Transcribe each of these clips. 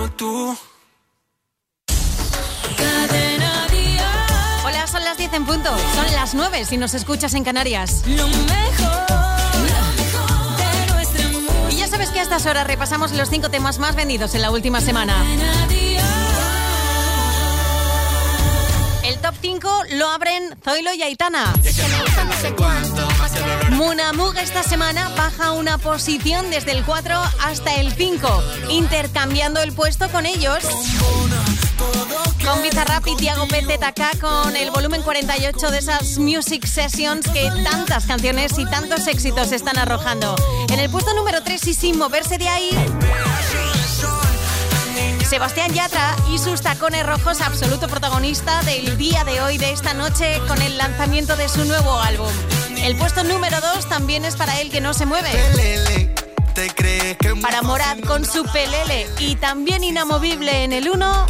como tú. Hola, son las 10 en punto. Son las 9 si nos escuchas en Canarias. Lo mejor de nuestra música. Y ya sabes que a estas horas repasamos los 5 temas más vendidos en la última semana. El top 5 lo abren Zoilo y Aitana. Munamug esta semana baja una posición desde el 4 hasta el 5, intercambiando el puesto con ellos. Con Bizarrap y Tiago PZK con el volumen 48 de esas Music Sessions que tantas canciones y tantos éxitos están arrojando. En el puesto número 3 y sin moverse de ahí, Sebastián Yatra y sus tacones rojos, absoluto protagonista del día de hoy, de esta noche, con el lanzamiento de su nuevo álbum. El puesto número 2 también es para él, que no se mueve. Para Morat con su Pelele. Y también inamovible en el 1,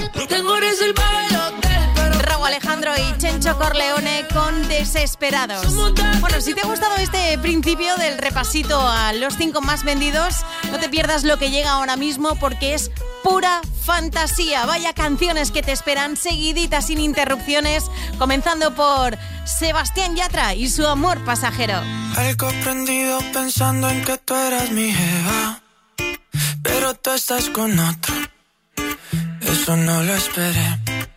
Rauw Alejandro y Chencho Corleone con Desesperados. Bueno, si te ha gustado este principio del repasito a los 5 más vendidos, no te pierdas lo que llega ahora mismo, porque es pura fantasía. Vaya canciones que te esperan seguiditas, sin interrupciones, comenzando por Sebastián Yatra y su Amor Pasajero. Algo prendido pensando en que tú eras mi jeva, pero tú estás con otro. Eso no lo esperé.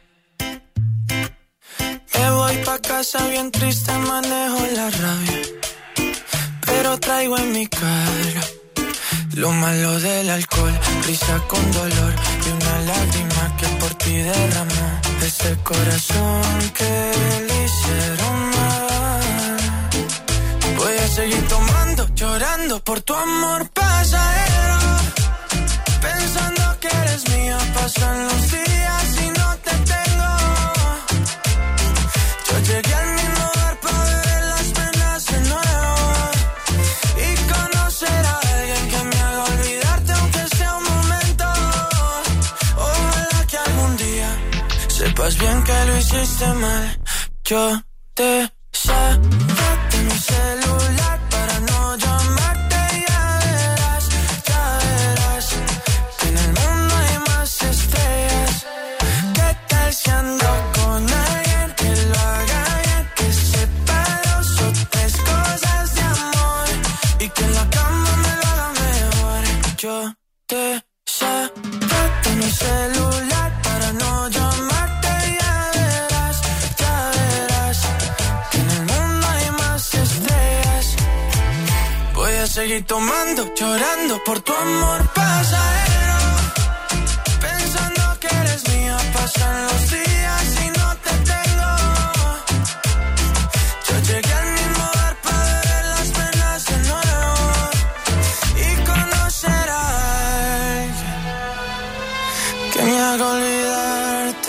Me voy pa' casa bien triste, manejo la rabia, pero traigo en mi cara lo malo del alcohol, risa con dolor y una lágrima que por ti derramó ese corazón que le hicieron mal. Voy a seguir tomando, llorando por tu amor pasajero, pensando que eres mía. Pasan los días y no te tengo. Yo llegué al mismo lugar para ver las penas de nuevo y conocer a alguien que me haga olvidarte, aunque sea un momento. Ojalá que algún día sepas bien que lo hiciste mal. Yo te saqué mi celular para no llamarte, ya verás, que en el mundo hay más estrellas. ¿Qué tal si ando con alguien que lo haga bien, que sepa 2 o 3 cosas de amor y que en la cama me lo haga mejor? Yo te saqué mi celular para no llamarte, ya verás, que en el mundo hay más estrellas. Voy a seguir tomando, llorando por tu amor pasajero, pensando que eres mía. Pasan los días y no te tengo. Yo llegué al mismo lugar para ver las penas de nuevo y conocer a alguien que me haga olvidarte,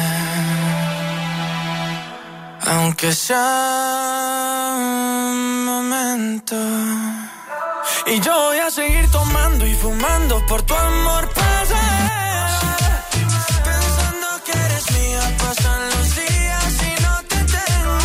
aunque sea un momento. Y yo voy a seguir tomando y fumando por tu amor pasajero, pensando que eres mía. Pasan los días y no te tengo.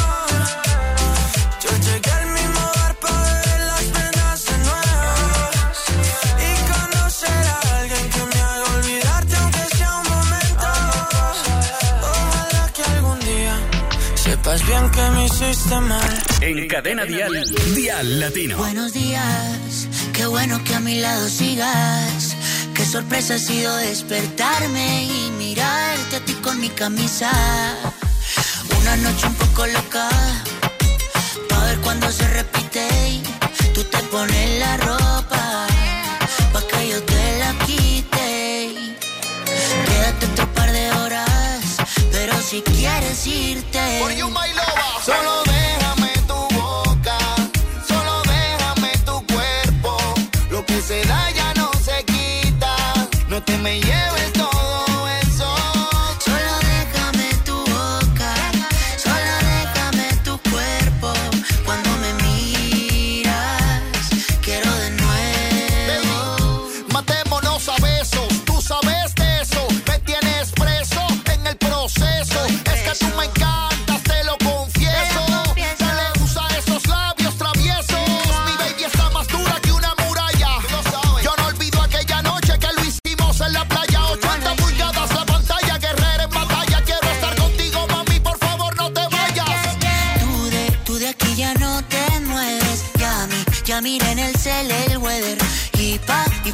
Yo llegué al mismo lugar para ver las penas de nuevo y conocer a alguien que me haga olvidarte, aunque sea un momento. Ojalá que algún día sepas bien que me hiciste mal. En Cadena Dial, Dial Latino. Buenos días, qué bueno que a mi lado sigas. Qué sorpresa ha sido despertarme y mirarte a ti con mi camisa. Una noche un poco loca, pa' ver cuando se repite. Tú te pones la ropa, pa' que yo te la quite. Quédate otro par de horas, pero si quieres irte, For you, my lover. Solo déjame tu boca, solo déjame tu cuerpo. Lo que se da ya no se quita, no te me lleves todo eso. solo déjame tu boca, solo déjame tu cuerpo. Cuando me miras, quiero de nuevo. Matémonos a besos, tú sabes de eso. Me tienes preso en el proceso. Es que tú me encantas, te lo confieso. Dale, usa esos labios traviesos. Mi baby está más dura que una muralla. Yo no olvido aquella noche que lo hicimos en la playa.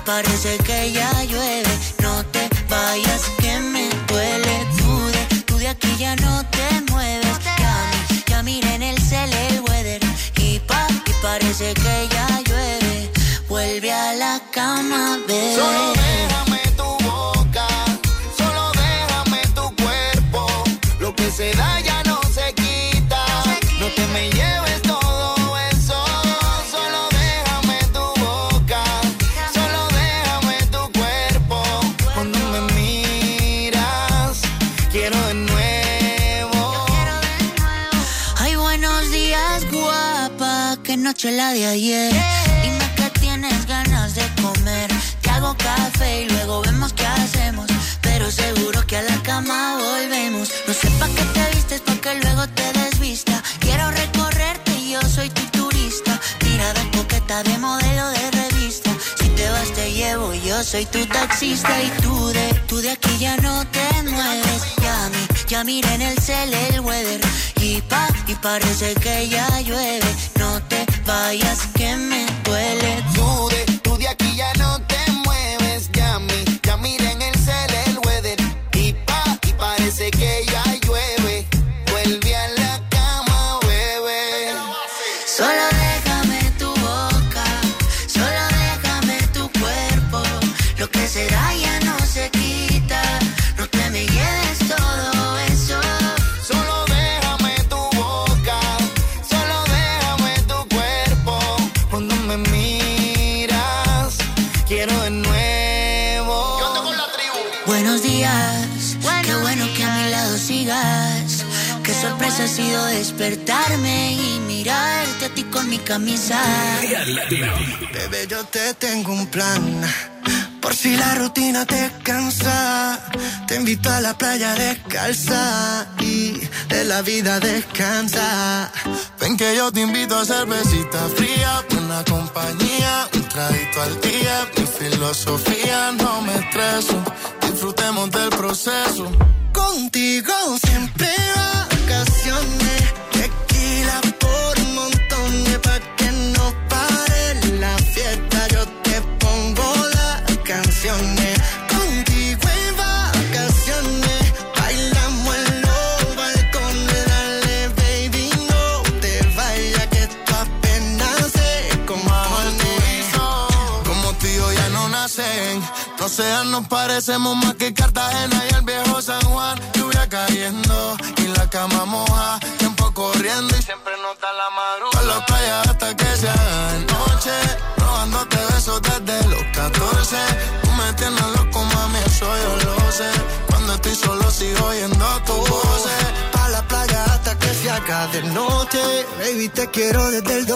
parece que ya llueve. No te vayas que me duele. Tú de aquí ya no te mueves. Ya miré en el cel el weather. Y parece que ya llueve. Vuelve a la cama, bebé. Solo déjame tu boca, solo déjame tu cuerpo. Lo que se da ya no se quita. No te me lleves todo eso. Solo déjame tu boca, solo déjame tu cuerpo. Cuando me miras, quiero de nuevo. Ay, buenos días, guapa. Qué noche la de ayer. Dime que tienes ganas de comer. Te hago café y luego vemos qué hacemos. Pero seguro que a la cama volvemos. No sé pa' qué te vistes, pa' que luego te desvista. Quiero recorrerte y yo soy tu turista. Mirada coqueta de modelo de revista. Si te vas te llevo, yo soy tu taxista. Y tú de aquí ya no te mueves. Ya miré en el cel el weather. Y parece que ya llueve. No te vayas que me duele. Tú de aquí ya no te mueves. Ya miré en el cel el weather. Y parece que ya llueve. Vuelve a la cama, bebé. Solo déjame tu boca, solo déjame tu cuerpo. Lo que se da ya no se quita. No te me lleves todo eso. Solo déjame tu boca, solo déjame tu cuerpo. Cuando me miras, quiero de nuevo. Yo ando con la tribu. Buenos días, qué bueno que a mi lado sigas. Qué sorpresa ha sido despertarme y mirarte a ti con mi camisa. Dial Latino. Bebé, yo te tengo un plan. Por si la rutina te cansa, te invito a la playa descalza y de la vida descansa. Ven que yo te invito a cervecita fría, buena compañía, un traguito al día. Mi filosofía, no me estreso, disfrutemos del proceso. Contigo siempre vacaciones, tequila por montones, pa' que no pare la fiesta. Yo te pongo las canciones, contigo en vacaciones, bailamos en los balcones. Dale, baby, no te vayas, que esto apenas se compone. Como tú y yo ya no nacen, no sean, nos parecemos más que Cartagena y el viejo San Juan. Lluvia cayendo y la cama moja, tiempo corriendo y siempre nota la madrugada. A la playa hasta que se haga de noche, robándote besos desde los 14. Tú me tienes loco, mami, eso yo lo sé. Cuando estoy solo sigo oyendo tu voz. A la playa hasta que se haga de noche, baby, te quiero desde el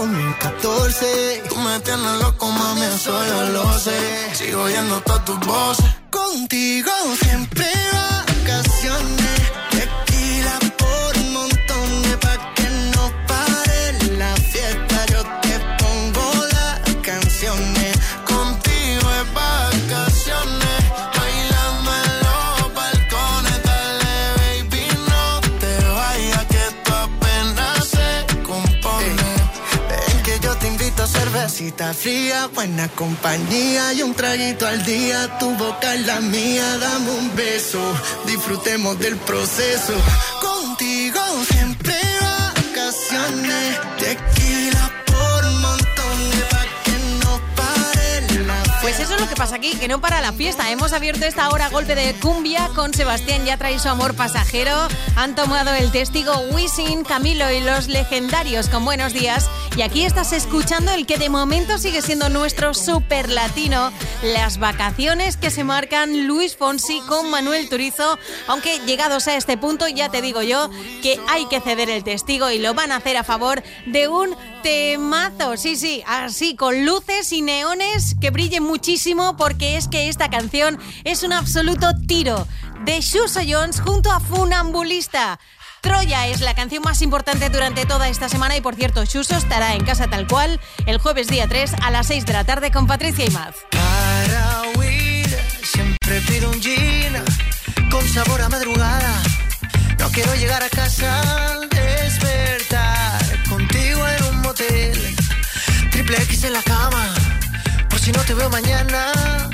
2014. Tú me tienes loco, mami, eso yo lo sé. Sigo oyendo todas tus voces. Contigo siempre vacaciones, tequila por montones, pa' que no pare la fiesta. Yo te pongo las canciones, contigo es vacaciones, bailando en los balcones. Dale, baby, no te vayas, que esto apenas se compone. Ven que yo te invito a cervecita fría, buena compañía y un traguito al día. Tu boca es la mía, dame un beso, disfrutemos del proceso. Contigo siempre vacaciones, tequila por montones, pa' que no pare la fiesta. Pues eso es lo que pasa aquí, que no para la fiesta. Hemos abierto esta hora a golpe de cumbia con Sebastián Yatra y su amor pasajero. Han tomado el testigo Wisin, Camilo y los legendarios con Buenos Días. Y aquí estás escuchando el que de momento sigue siendo nuestro super latino, las vacaciones que se marcan Luis Fonsi con Manuel Turizo. Aunque llegados a este punto ya te digo yo que hay que ceder el testigo y lo van a hacer a favor de un temazo. Sí, así con luces y neones que brillen muchísimo, porque es que esta canción es un absoluto tiro, de Suso Jones junto a Funambulista. Troya es la canción más importante durante toda esta semana y, por cierto, Suso estará en Casa Tal Cual el jueves día 3 a las 6 de la tarde con Patricia y Maz. Para huir siempre pido un gin con sabor a madrugada. No quiero llegar a casa al despertar contigo en un motel, triple X en la cama, por si no te veo mañana.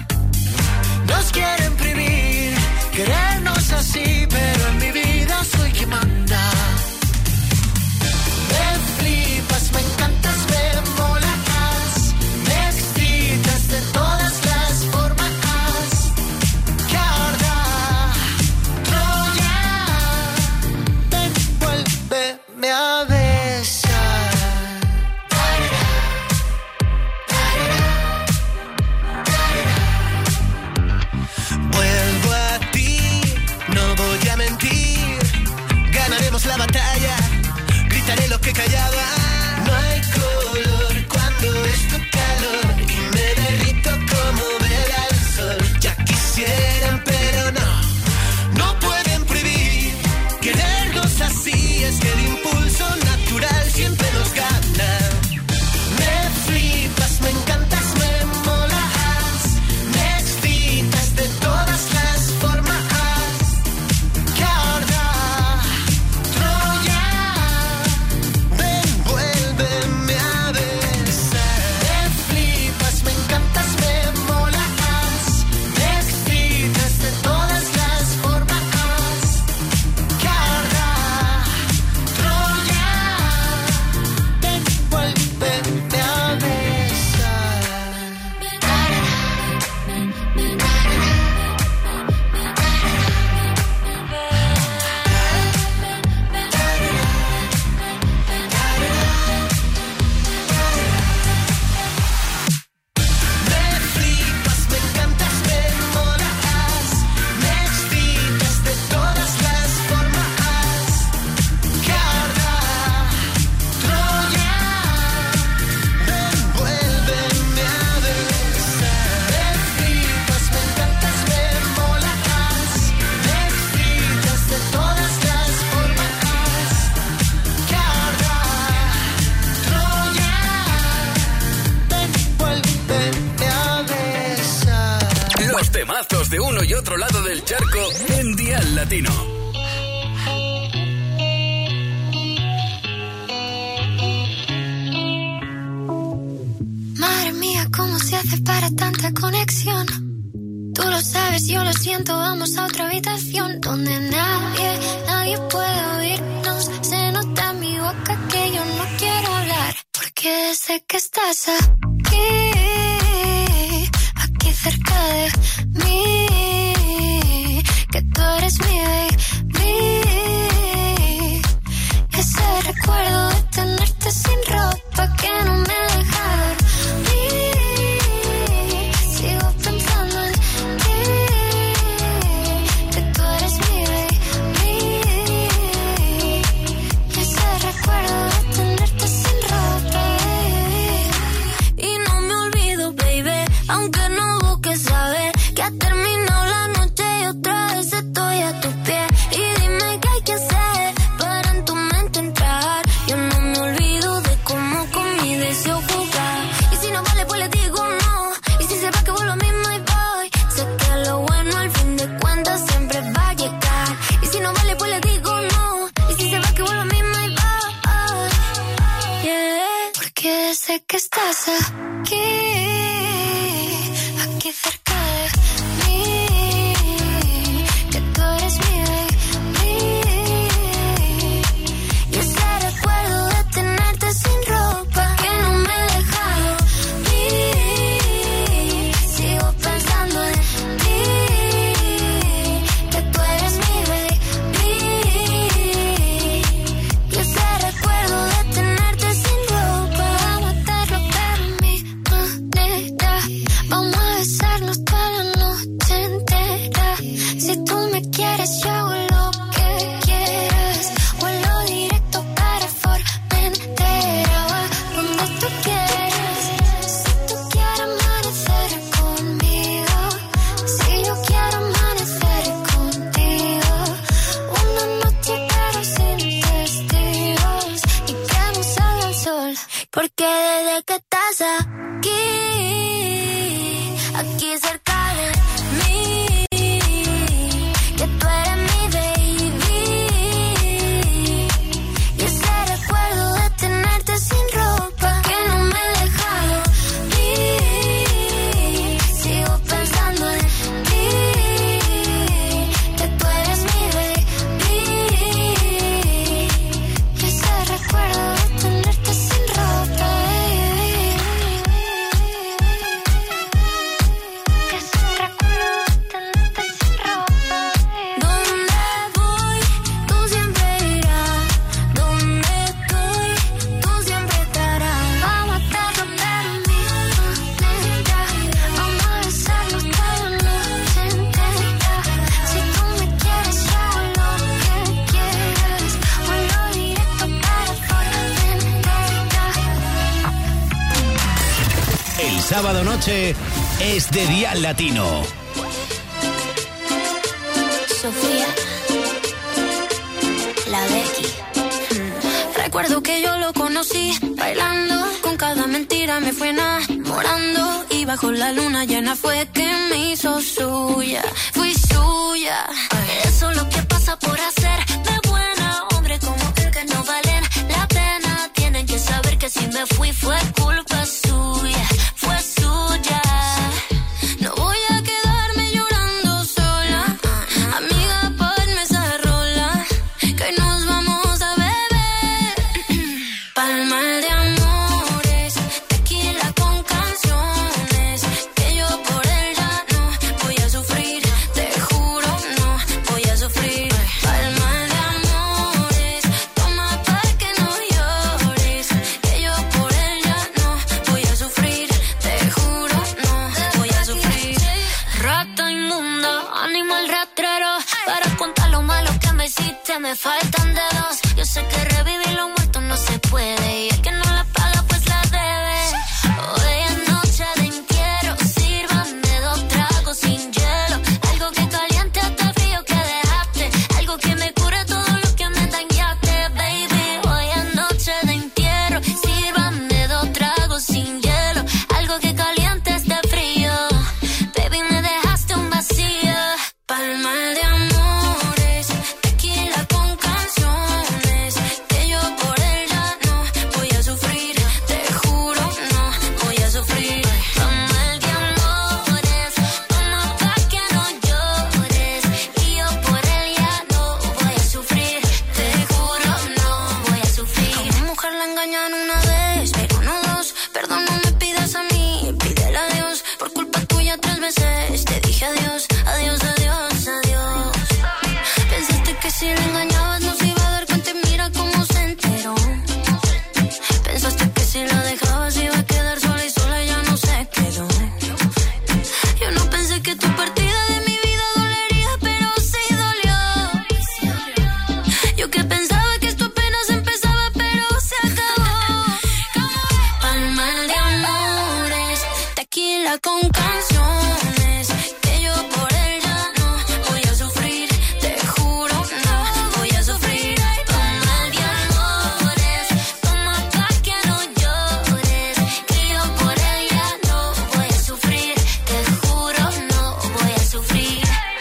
temazos de uno y otro lado del charco en Dial Latino. Madre mía, ¿cómo se hace para tanta conexión? Tú lo sabes, yo lo siento, vamos a otra habitación donde nadie puede oírnos. Se nota en mi boca que yo no quiero hablar, porque sé que estás aquí cerca de mí, que tú eres mi baby. Ese recuerdo de tenerte sin ropa que no me deja dormir. Sigo pensando en ti, que tú eres mi baby. Ese recuerdo de tenerte sin ropa. Y no me olvido, baby, aunque no busques saber que ha terminado la noche y otra vez estoy a tus pies. Y dime qué hay que hacer para en tu mente entrar. Yo no me olvido de cómo con mi deseo jugar. Y si no vale, pues le digo no. Y si se va, que vuelvo mismo y voy. Sé que lo bueno al fin de cuentas siempre va a llegar. Y si no vale, pues le digo no. Y si se va, que vuelvo mismo y voy. Yeah. Porque sé que estás aquí cerca de mí, que tú eres mi baby. Y ese recuerdo de tenerte sin ropa que no me deja dormir. Sigo pensando en ti, que tú eres mi baby. Y ese recuerdo de tenerte sin ropa, vamos a hacerlo pero a mi manera. Vamos a besarnos toda la noche entera. Si tú me quieres, yo hago lo que quieras. Vuelo directo para Formentera, donde tú quieras. Si tú quieres amanecer conmigo, si yo quiero amanecer contigo. Una noche pero sin testigos y que no salga el sol. Porque desde que estás aquí cerca de mí, que tú eres mi baby. Y ese recuerdo de tenerte sin ropa que no me deja dormir. Sigo pensando en ti, que tú eres mi baby. Y ese recuerdo de tenerte sin ropa. Donde voy, tú siempre irás. Donde estoy, tú siempre estarás. Vamos a estar pero mi manera. Vamos a besarnos toda la noche entera. Si tú me quieres, yo hago lo que quieras. Vuelo directo para Formentera. El sábado noche es de Dial Latino. Sofía, la Becky. Recuerdo que yo lo conocí bailando, con cada mentira me fue enamorando. Y bajo la luna llena fue que me hizo suya. Fui suya. Eso es lo que pasa por hacer de buena. Hombre como él que no valen la pena. Tienen que saber que si me fui fue culpa suya. Fue suya. No voy a quedarme llorando sola. Amiga, ponme esa rola, que hoy nos vamos a beber. Palma de amores, tequila con canciones. Que yo por él ya no voy a sufrir. Te juro, no voy a sufrir. Palma de amores, toma pa' que no llores. Que yo por él ya no voy a sufrir. Te juro, no voy a sufrir. Rata inmunda, animal rastrero. Para contar lo malo que me hiciste me faltan dedos. Yo sé que revivir lo muerto no se puede. Y el que no la paga pues la debe. Hoy es noche de entierro. Sírvanme 2 tragos sin hielo. Algo que caliente hasta el frío que dejaste. Algo que me cure todo lo que me dañaste, baby. Hoy es noche de entierro. Sírvanme 2 tragos sin hielo. Algo que caliente este frío. Baby, me dejaste un vacío.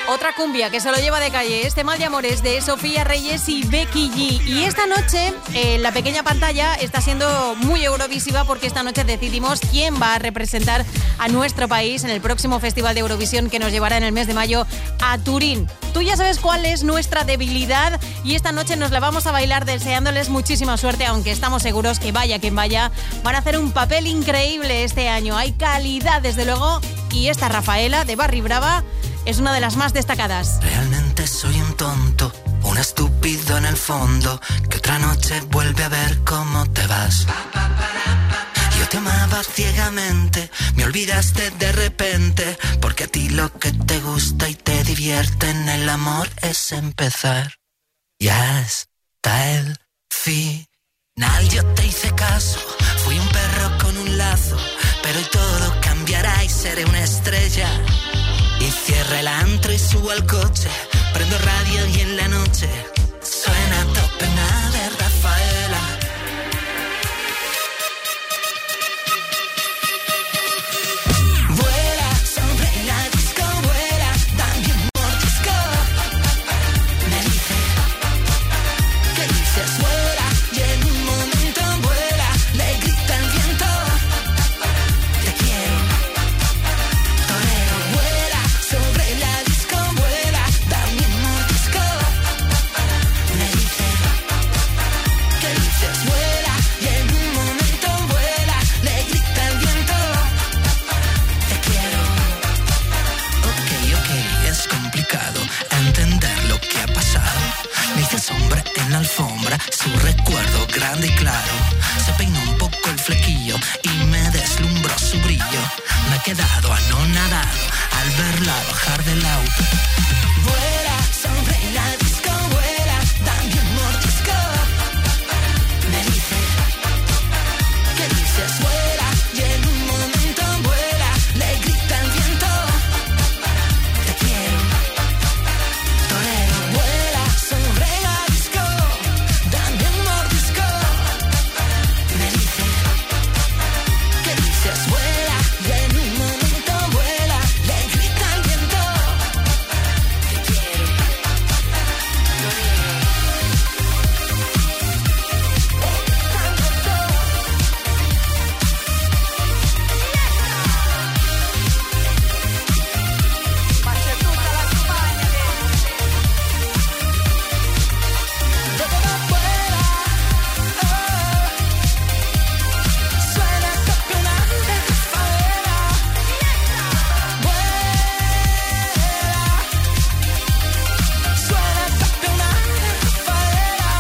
Otra cumbia que se lo lleva de calle. Este Mal de Amores de Sofía Reyes y Becky G. Y esta noche, la pequeña pantalla está siendo muy eurovisiva porque esta noche decidimos quién va a representar a nuestro país en el próximo Festival de Eurovisión que nos llevará en el mes de mayo a Turín. Tú ya sabes cuál es nuestra debilidad y esta noche nos la vamos a bailar deseándoles muchísima suerte, aunque estamos seguros que vaya quien vaya, van a hacer un papel increíble este año. Hay calidad, desde luego, y esta Rafaela de Barry Brava es una de las más destacadas. Realmente soy un tonto, un estúpido en el fondo, que otra noche vuelve a ver cómo te vas. Yo te amaba ciegamente, me olvidaste de repente, porque a ti lo que te gusta y te divierte en el amor es empezar. Ya está el final, yo te hice caso, fui un perro con un lazo, pero hoy todo cambiará y seré una estrella. Y cierro el antro y subo al coche, prendo radio y en la noche suena Tope Nada de Rafaela. Vuela sobre la disco, vuela, dame un mordisco. Me dice, ¿qué dices? Vuela, y en un momento vuela, le grita el viento. Te quiero, torero, vuela sobre la disco, vuela, dame un mordisco. Me dice, ¿qué dices? Vuela, y en un momento vuela, le grita el viento. Te quiero. Ok, es complicado entender lo que ha pasado. Me hice sombra en la alfombra, su recuerdo grande y claro. Se peinó un poco el flequillo y me deslumbró su brillo. Me he quedado anonadado al verla bajar del auto. Vuela sobre la disco, vuela, dame un mordisco. Me dice, ¿qué dices? Vuela, y en un momento vuela, le grita el viento. Te quiero, torero, vuela sobre la disco, dame un mordisco. Me dice, ¿qué dices? Vuela, y en un momento vuela, le grita el viento. Te quiero, suena campeona de Rafaela. Vuela, suena campeona de Rafaela.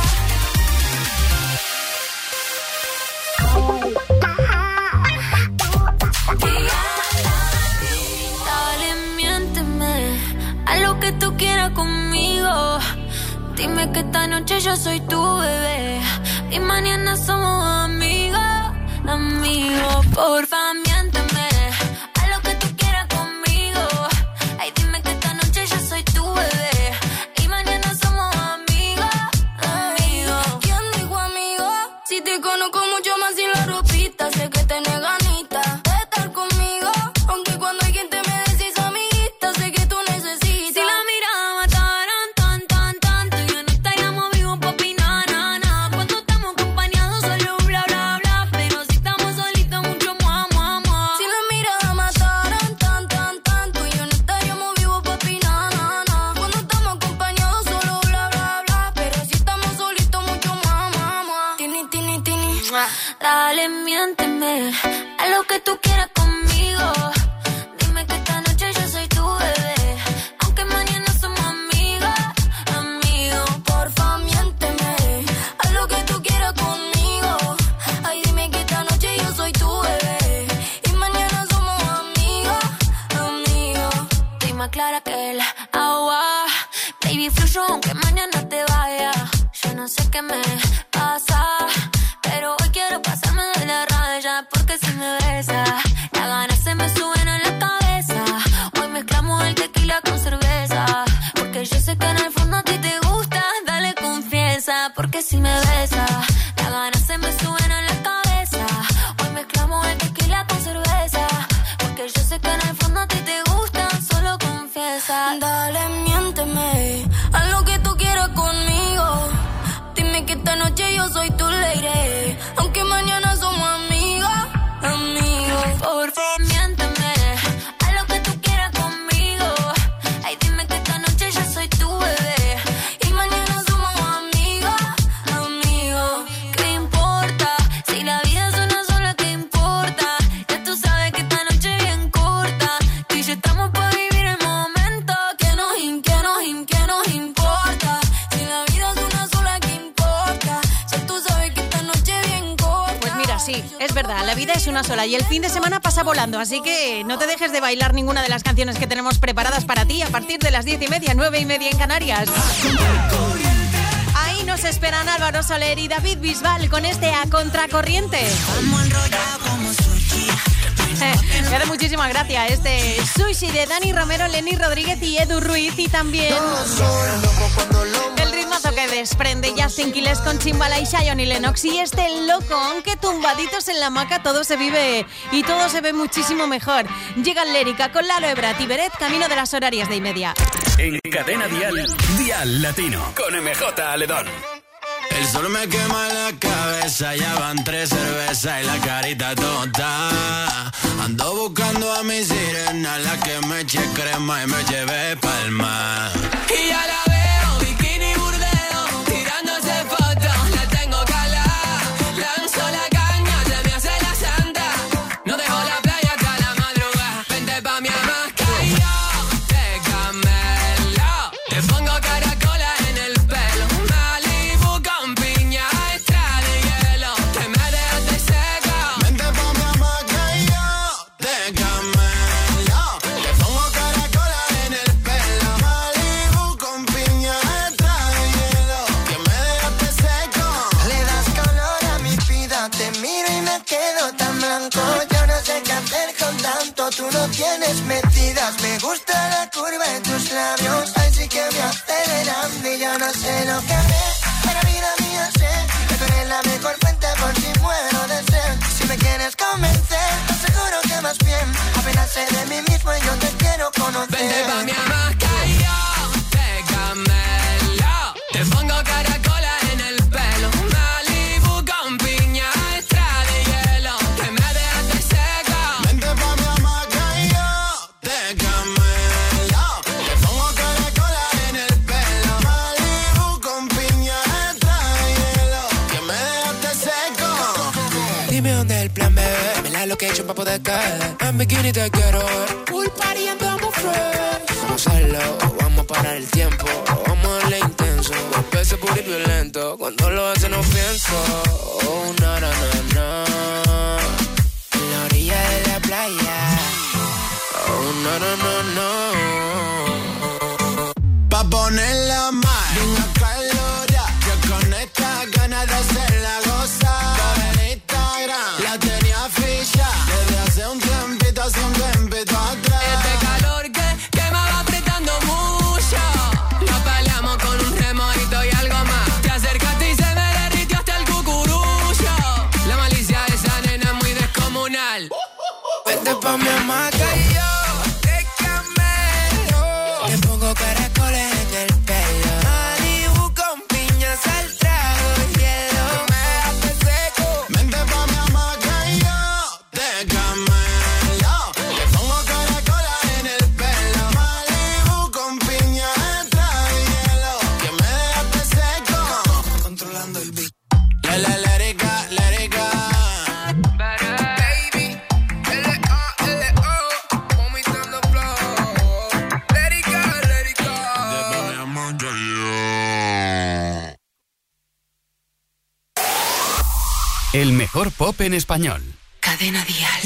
Dale, miénteme, haz lo que tú quieras conmigo. Dime que esta noche yo soy tu bebé y mañana somos amigos, amigos. Porfa, miénteme, haz lo que tú quieras conmigo. Ay, dime que esta noche yo soy tu bebé y mañana somos amigos, amigos. ¿Quién dijo amigo? Si te conozco mucho más sin la ropita, sé que tenés ganitas de estar conmigo. Aunque cuando hay gente me decís amiguita, sé que tú necesitas. Si la mirada mataran tan, tú y yo no estaríamos vivos, papi, na. Cuando estamos acompañados solo bla, bla, bla, pero si estamos solitos mucho mua, mua, mua. Si la mirada mataran tan, tú y yo no estaríamos vivos, papi, na. Cuando estamos acompañados solo bla, bla, bla, pero si estamos solitos mucho mua, mua, mua. Tini, dale, miénteme, haz lo que tú quieras conmigo. Dime que esta noche yo soy tu bebé, aunque mañana somos amigos, amigos. Porfa, miénteme, haz lo que tú quieras conmigo. Ay, dime que esta noche yo soy tu bebé y mañana somos amigos, amigos. Estoy más clara que el agua, baby, fluyo aunque mañana te vaya. Yo no sé qué me pasa, pero hoy quiero pasarme de la raya, porque si me besa, las ganas se me suben a la cabeza. Hoy mezclamos el tequila con cerveza, porque yo sé que en el fondo a ti te gusta. Dale, confiesa, porque si me besa, las ganas se me suben a la cabeza. Hoy mezclamos el tequila con cerveza, porque yo sé que en el fondo a ti te gusta. Solo confiesa. Dale, miénteme, haz lo que tú quieras conmigo. Dime que esta noche yo soy tu lady, aunque mañana somos amigos, amigos. Por favor, miénteme, haz lo que tú quieras conmigo. Ay, dime que esta noche yo soy tu bebé y mañana somos amigos, amigos. ¿Qué importa? Si la vida es una sola, ¿qué importa? Ya tú sabes que esta noche es bien corta. Tú y yo estamos para vivir el momento. Que nos importa. Si la vida es una sola, ¿qué importa? Ya tú sabes que esta noche es bien corta. Pues mira, sí, es verdad, la vida es una sola y el fin de semana pasa volando, así que no te dejes de bailar ninguna de las canciones que tenemos preparadas para ti a partir de las 10:30, 9:30 en Canarias. Ahí nos esperan Álvaro Soler y David Bisbal con este A Contracorriente. Me hace muchísima gracia este Sushi de Dani Romero, Lenny Rodríguez y Edu Ruiz, y también el ritmazo que desprende Justin Quiles con Chimbala y Zion y Lennox, y este Loco, aunque tumbaditos en la hamaca todo se vive y todo se ve muchísimo mejor. Llega Lérica con Lalo Ebrat y Beret, camino de las horarias de 1:30. En Cadena Dial, Dial Latino, con MJ Aledón. El sol me quema la cabeza, ya van 3 cervezas y la carita tonta. Ando buscando a mi sirena, la que me eche crema y me lleve pa'l mar. Y ya la veo, bikini burdeo, tirándose fotos, la tengo calada. Lanzo la caña, se me hace la santa. No dejo la playa hasta la madrugada. Vente pa' mi hamaca y yo te camelo. Te pongo caracola en el pelo. Malibu con piña extra de hielo. Que me dejaste seco. Vente pa' mi hamaca y yo te camelo. Te pongo caracola en el pelo. Malibu con piña extra de hielo. Que me dejaste seco. Le das color a mi vida, te miro y me quedo tan blanco. Yo no sé qué hacer con tanto, tú no tienes medidas. Me gusta la curva de tus labios, así que me aceleran y yo no sé lo que haré. Pero vida mía sé que tú eres la mejor fuente por si muero de sed. Si me quieres convencer, seguro que más bien. Apenas sé de mí mismo y yo te quiero conocer. Vente pa' mi hamaca y yo te camelo. Te pongo caracola en el pelo. Malibu con piña extra de hielo. Que me dejaste seco. Vente pa' mi hamaca y yo te camelo. Te pongo caracola en el pelo. Malibu con piña extra de hielo. Que me dejaste seco. Dime dónde es el plan, bebé. Dame la location pa' poder caer. En bikini te quiero ver. Pool party andamos fresh. Vamos a hacerlo, vamos a parar el tiempo. Vamos a darle intenso. Golpece puro y violento. Cuando lo hace no pienso. Oh, na, na, na, na. En la orilla de la playa. Oh, no, no, no, no. Pa' ponerla mal, una calora. Que con esta ganas de hacerla gozar. Por el Instagram la tenía ficha desde hace un tiempito atrás. Este calor que me va apretando mucho. Nos peleamos con un remojito y algo más. Te acercaste y se me derritió hasta el cucurucho. La malicia de esa nena es muy descomunal. Vente pa' mi hamaca y yo te camelo. Te pongo caracoles en el pelo. Malibu con piña, sal, trago y hielo. Me dejaste seco. Vente pa' mi hamaca y yo te camelo. Te pongo caracola en el pelo. Malibu con piña extra de hielo. Que me dejaste seco. Controlando el beat. Lérica, lérica. Baby, L-A-L-O, vomitando flow. Lérica, lérica. El mejor pop en español. Cadena Dial.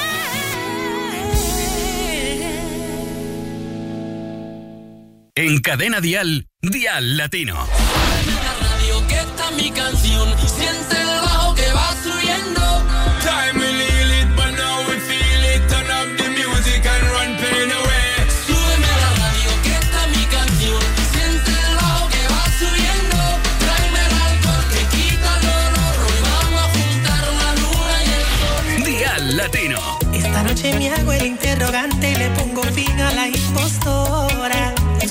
En Cadena Dial, Dial Latino. La radio que está mi canción. Siente el bajo que va fluyendo. Time we leave it, but now we feel it. Turn up the music and run pain away. Súbeme a la radio que está mi canción. Siente el bajo que va subiendo. Tráeme el alcohol que quita el dolor. Hoy vamos a juntar la luna y el sol. Dial Latino. Esta noche me hago el interrogante y le pongo fin a la impostora.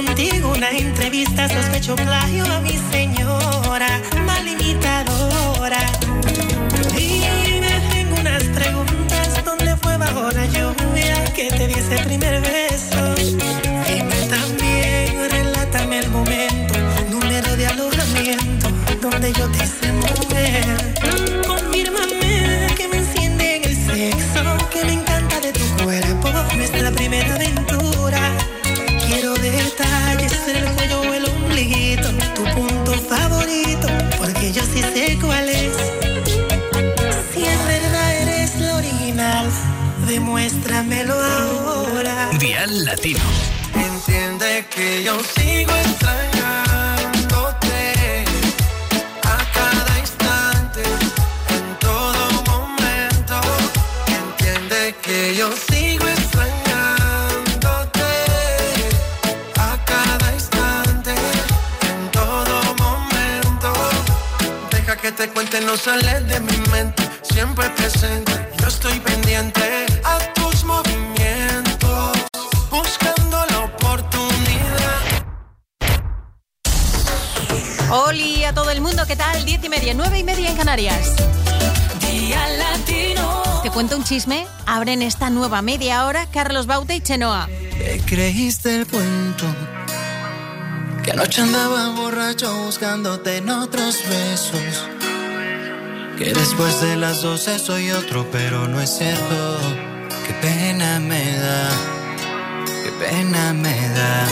contigo una entrevista, sospecho plagio a mi señora, mal imitadora. Dime, tengo unas preguntas, ¿dónde fue bajo la lluvia que te di ese primer beso? Dime también, relátame el momento, número de alojamiento, donde yo te hice mujer. Confírmame que me enciende en el sexo, que me encanta de tu cuerpo, nuestra primera aventura. Quiero detalles en el cuello o el ombliguito, tu punto favorito, porque yo sí sé cuál es. Si en verdad eres la original, demuéstramelo ahora. Dial Latino. Entiende que yo sigo extrañándote a cada instante, en todo momento. Entiende que yo sigo extrañándote a cada instante, en todo momento. Deja que te cuente, no sales de mi mente, siempre presente. Yo estoy pendiente a tus movimientos, buscando la oportunidad. Oli a todo el mundo, ¿qué tal? 10:30, 9:30 en Canarias. Día Latino. Te cuento un chisme. Abren esta nueva media hora Carlos Baute y Chenoa. ¿Te creíste el cuento? Que anoche andaba borracho buscándote en otros besos. Que después de las 12 soy otro, pero no es cierto. Qué pena me da, qué pena me da.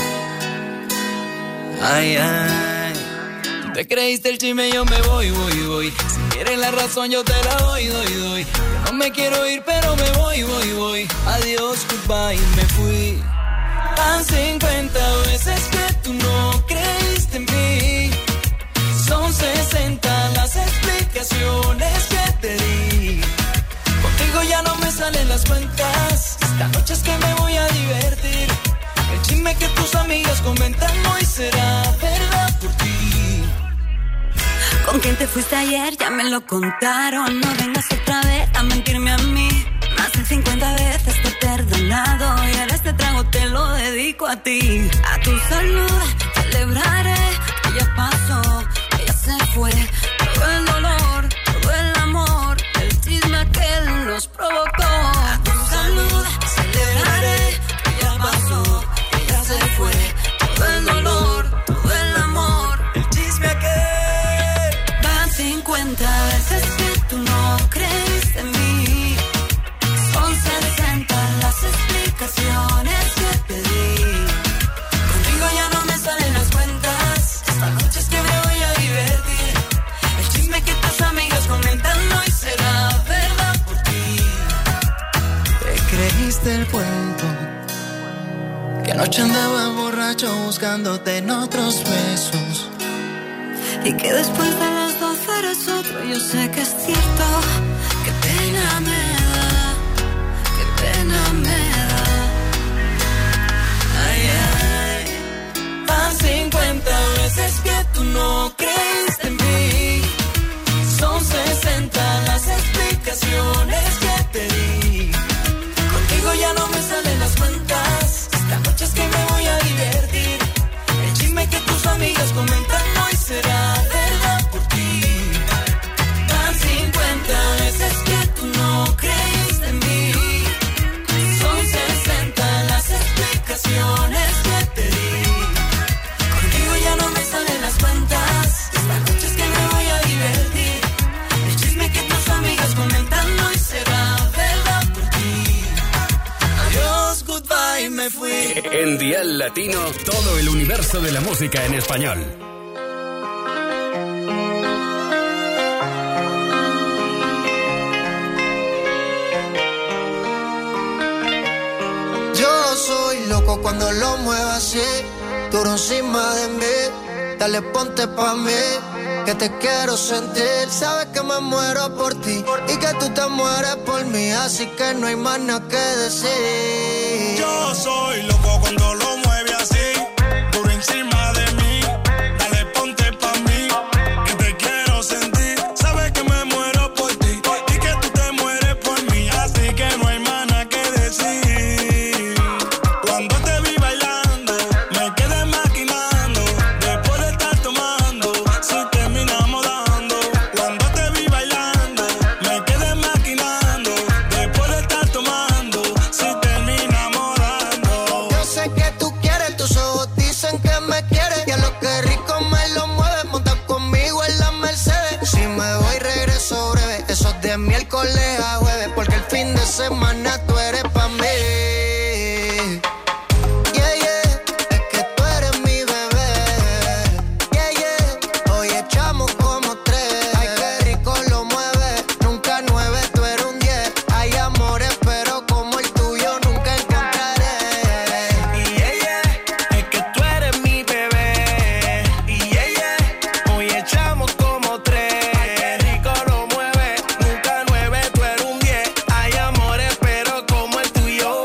Ay, ay. Te creíste el chisme, yo me voy. Si quieres la razón, yo te la doy. Yo no me quiero ir, pero me voy. Adiós, goodbye, me fui. Van 50 veces que tú no creíste en mí. Son 60 las explicaciones que te di. Contigo ya no me salen las cuentas. Esta noche es que me voy a divertir. El chisme que tus amigas comentan hoy será verdad por ti. ¿Con quién te fuiste ayer? Ya me lo contaron. No vengas otra vez a mentirme a mí. Más de 50 veces te he perdonado y ahora este trago te lo dedico a ti. A tu salud celebraré que ya pasó, que ya se fue. Todo el dolor, todo el amor, el chisme que él nos provocó. A tu salud celebraré que ya pasó, que ya se fue. Todo el dolor, todo el amor, El chisme aquel. van 50 veces que tú no creíste en mí. Son 60 las explicaciones que te di. Contigo ya no me salen las cuentas. Esta noche es que me voy a divertir. El chisme que tus amigas comentan hoy será verdad por ti. Te creíste el cuento. Que anoche andaba borracho buscándote en otros besos. Y que después de las 12 eres otro. Yo sé que es cierto. Qué pena me da, qué pena me da. Ay, ay. Van 50 veces que tú no creíste en mí. Son 60 las explicaciones que te di. Contigo ya no me salen las cuentas. Esta noche es que me voy a divertir. El chisme que tus amigas comentan hoy será verdad por ti. Van 50 veces que tú no creíste en mí. Son 60 las explicaciones que te di. Contigo ya no me salen las cuentas. Esta noche es que me voy a divertir. El chisme que tus amigas comentan hoy será verdad por ti. Adiós, goodbye, me fui. En Dial Latino, todo el universo de la música en español. Yo soy loco cuando lo muevo así, duro encima de mí. Dale, ponte pa' mí, que te quiero sentir. Sabes que me muero por ti y que tú te mueres por mí, así que no hay más nada que decir. Yo soy loco cuando lo mueve así, duro encima de mí. Dale, ponte pa' mí, que te quiero sentir. Sabes que me muero por ti y que tú te mueres por mí, así que no hay más nada que decir. Cuando te vi bailando, me quedé más semana tú eres pa' mí. Yeah, yeah, es que tú eres mi bebé. Yeah, yeah, hoy echamos como 3. Ay, qué rico lo mueve, nunca 9, tú eres un 10. Hay amores, pero como el tuyo nunca encontraré. Yeah, yeah, es que tú eres mi bebé. Yeah, yeah, hoy echamos como 3. Ay, qué rico lo mueve, nunca 9, tú eres un 10. Hay amores, pero como el tuyo.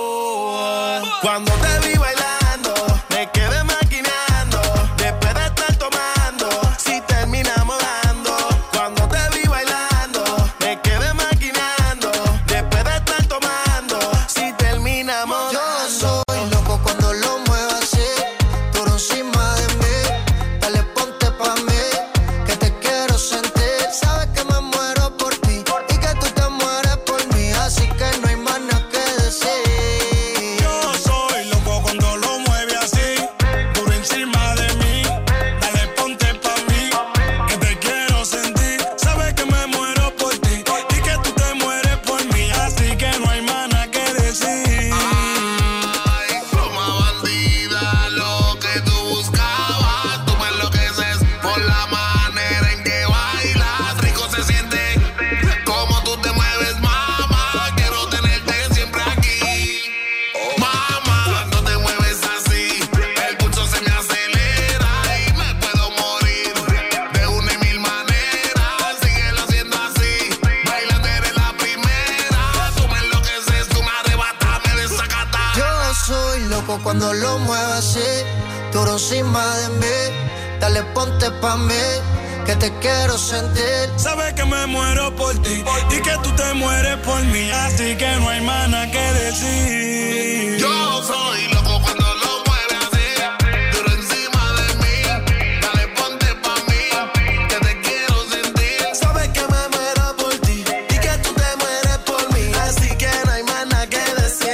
Cuando te vi bailando, me quedé maquinando. Después de estar tomando, si terminamos dando. Cuando te vi bailando, me quedé maquinando. Después de estar tomando, si terminamos Yo dando. soy loco cuando lo muevo así, duro encima de mí. Dale, ponte pa' mí, que te quiero sentir. Sabes que me muero por ti y que tú te mueres por mí, así que no hay más nada que decir. Yo soy loco cuando lo mueve así, duro encima de mí. Dale, ponte pa' mí, que te quiero sentir. Sabes que me muero por ti y que tú te mueres por mí, así que no hay más nada que decir. Ay, pluma bandida, lo que tú buscabas. Tú me enloqueces por la manera en que bailas. Rico se siente como tú te mueves, mamá. Quiero tenerte siempre aquí. Mamá, cuando te mueves así, el pulso se me acelera y me puedo morir de una y mil maneras. Síguelo haciendo así, bailando eres la primera. Tú me enloqueces, tú me arrebatas, me desacatas. Yo soy loco cuando lo muevo así, duro encima de mí. Dale, ponte pa' mí, que te quiero sentir. Sabes que me muero por ti y que tú te mueres por mí, así que no hay más nada que decir. Yo soy loco cuando lo mueve así, duro encima de mí. Dale, ponte pa' mí, que te quiero sentir. Sabes que me muero por ti y que tú te mueres por mí, así que no hay más nada que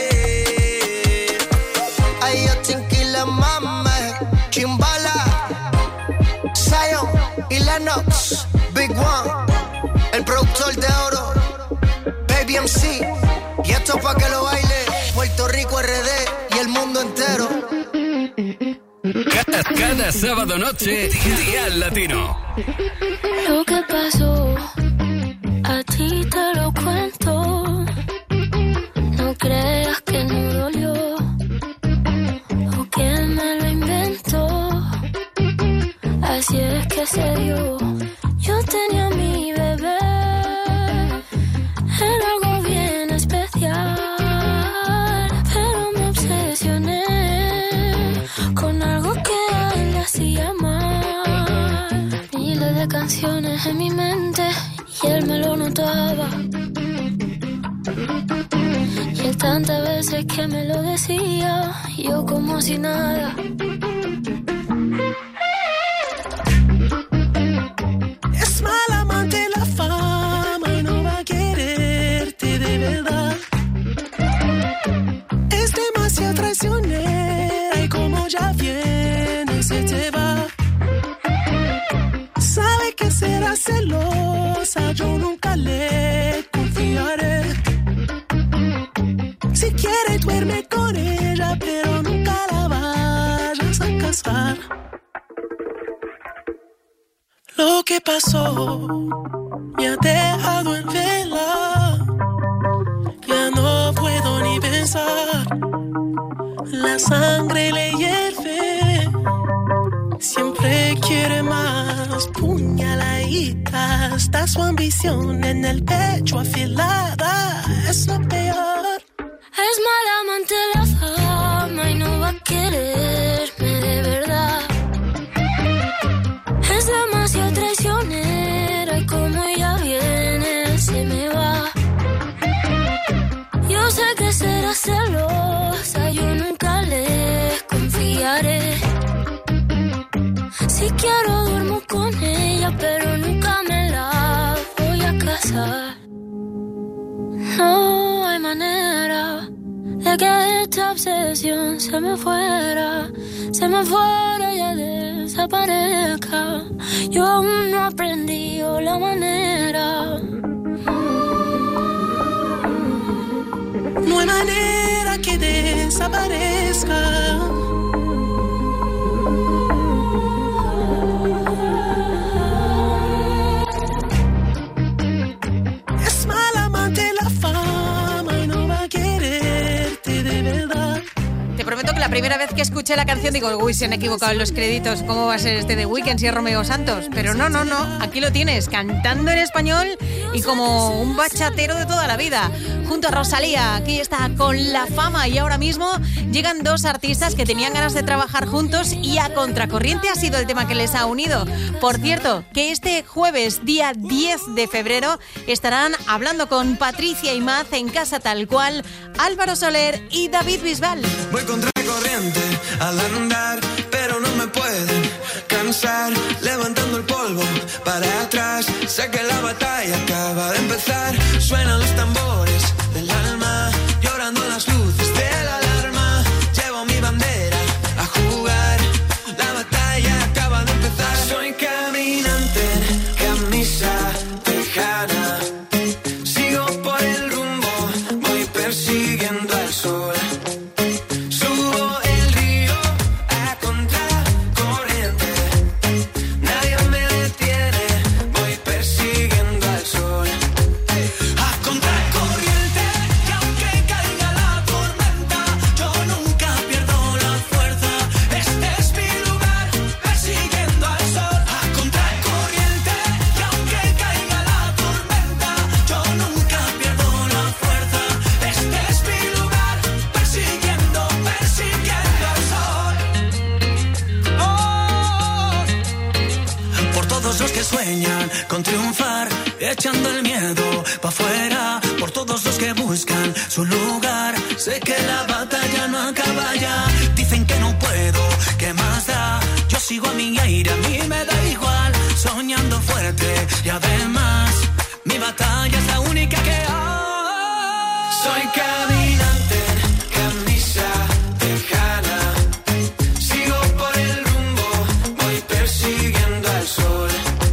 decir. Ay, yo Tinky mame, Chimbala, Zion y Lennox, Big One, el productor de oro, Baby MC. Y esto pa' que lo baile Puerto Rico, RD y el mundo entero. Cada sábado noche, Dial Latino. Lo que pasó, a ti te lo cuento. No creas que no dolió o que me lo inventó. Así es que se dio. Yo tenía a mi bebé, era algo bien especial, pero me obsesioné con algo que a él le hacía mal. Miles de canciones en mi mente y él me lo notaba. Y él tantas veces que me lo decía, yo como si nada. Es mal amante la fama y no va a quererte de verdad. Es demasiado traicionera y como ya viene se te va. Sabe que será celosa, yo nunca le confiaré. Si quiere duerme con ella, pero nunca la vayas a casar. Lo que pasó me ha dejado en vela. Ya no puedo ni pensar. La sangre le hierve. Siempre quiere más. Puñaladita. Está su ambición en el pecho afilada. Es lo peor. Es mala amante la fama y no va a quererme de verdad. Es demasiado traicionera y como ella viene se me va. Yo sé que será celosa, yo nunca le confiaré. Si quiero duermo con ella, pero nunca me la voy a casar. No hay manera de que esta obsesión se me fuera y ya desaparezca. Yo aún no aprendí la manera. una manera que desaparezca. Es mal amante la fama y no va a quererte de verdad. Te prometo que la primera vez que escuché la canción digo, uy, se han equivocado en los créditos, ¿cómo va a ser este The Weeknd si es Romeo Santos? Pero no, aquí lo tienes, cantando en español y como un bachatero de toda la vida. Junto a Rosalía, aquí está con La Fama, y ahora mismo llegan dos artistas que tenían ganas de trabajar juntos y a contracorriente ha sido el tema que les ha unido. Por cierto, que este jueves, día 10 de febrero, estarán hablando con Patricia y Maz en Casa Tal Cual, Álvaro Soler y David Bisbal. Voy contra corriente al andar, pero no me pueden cansar, levantando el polvo para atrás. Sé que la batalla acaba de empezar, suenan los tambores del alma, llorando las luces de la alarma. Llevo mi bandera a jugar, la batalla acaba de empezar. Soy caminante, camisa tejana, sigo por el rumbo, voy persiguiendo al sol. Con triunfar, echando el miedo pa' afuera, por todos los que buscan su lugar. Sé que la batalla no acaba ya, dicen que no puedo, ¿qué más da? Yo sigo a mi aire, a mí me da igual, soñando fuerte y además mi batalla es la única que hay. Soy caminante, camisa tejana, sigo por el rumbo, voy persiguiendo al sol.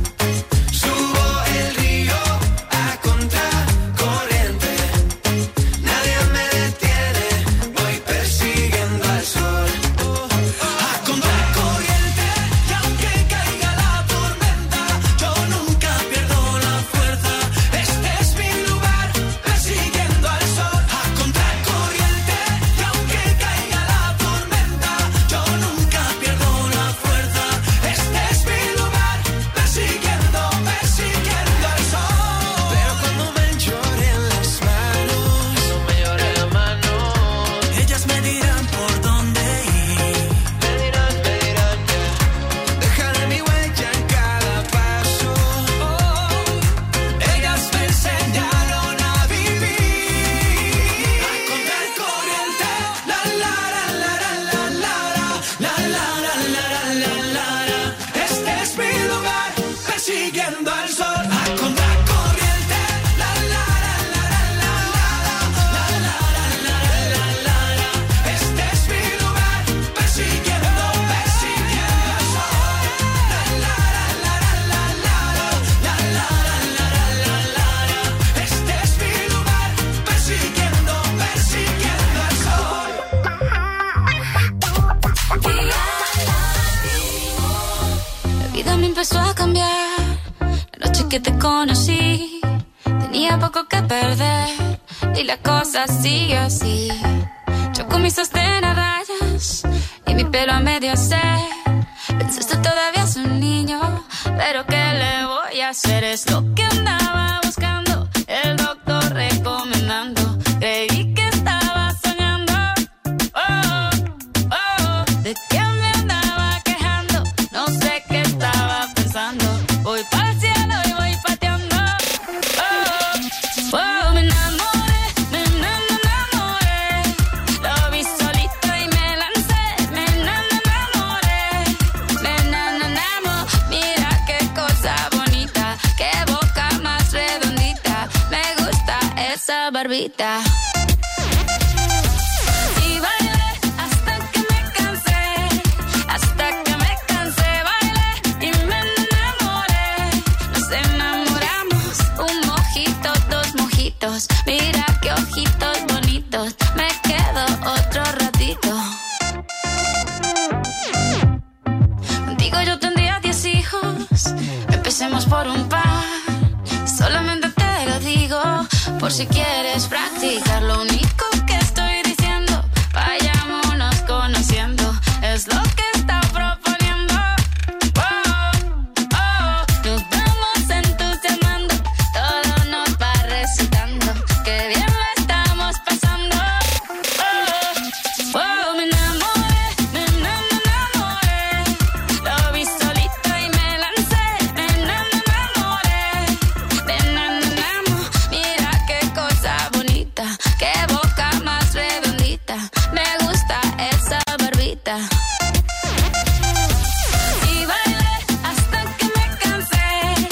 Que te conocí, tenía poco que perder y la cosa sigue así. Yo con mi sostén a rayas y mi pelo a medio hacer. Pensaste todavía es un niño, pero ¿qué le voy a hacer? Es lo que andaba buscando, el doctor recomendando. Creí que estaba soñando, de que me andaba quejando, no sé qué estaba pensando. Voy para el cielo. Barbita. Y bailé hasta que me cansé, bailé y me enamoré. Nos enamoramos, un mojito, dos mojitos, mira qué ojitos bonitos. por un par. Solamente te lo digo por si quieres practicar. Lo único que estoy diciendo, vayámonos conociendo, es lo que está proponiendo. Nos vamos entusiasmando, todo nos va recitando, que bien la estamos pasando. Me enamoré, lo vi solito y me lancé. Me enamoré, mira qué cosa bonita, qué boca más redondita, me gusta esa barbita. Y bailé hasta que me cansé,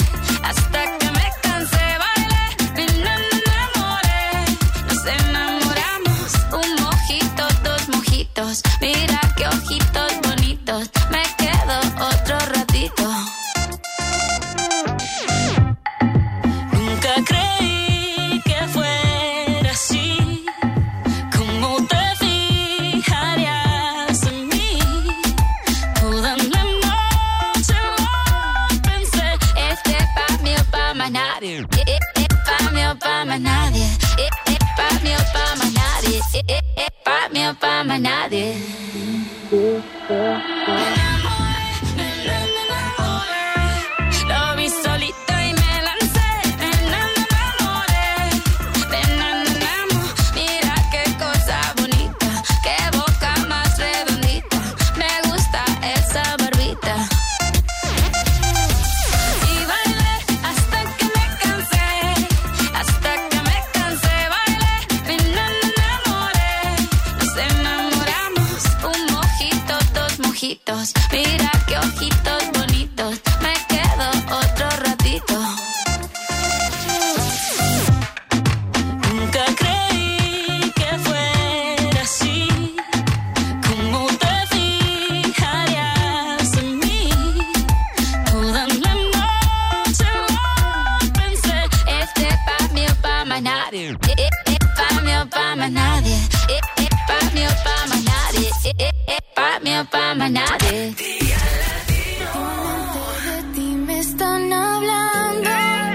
bailé, me enamoré. Nos enamoramos, un mojito, dos mojitos, mira qué ojitos bonitos, me quedo otro ratito. Nunca creí que fuera así, cómo te fijarías en mí. Toda la noche lo pensé, este pa' mí o pa' más nadie, pa' mí o pa' más nadie, pa' mí o pa' más nadie, pa' mí o pa' más nadie. Lo vi solito y me lancé. Me enamoré. Mira qué cosa bonita, qué boca más redondita, me gusta esa barbita. Y bailé hasta que me cansé, bailé, me enamoré. Nos enamoramos, un mojito, dos mojitos, mira qué ojitos bonitos, me quedo otro ratito. Nunca creí que fuera así, cómo te fijarías en mí. Toda la noche lo pensé, este pa' mí o pa' más nadie, pa' mí o pa' más nadie, pa' mí o pa' más nadie, pa' mí o pa' más nadie. De ti me están hablando,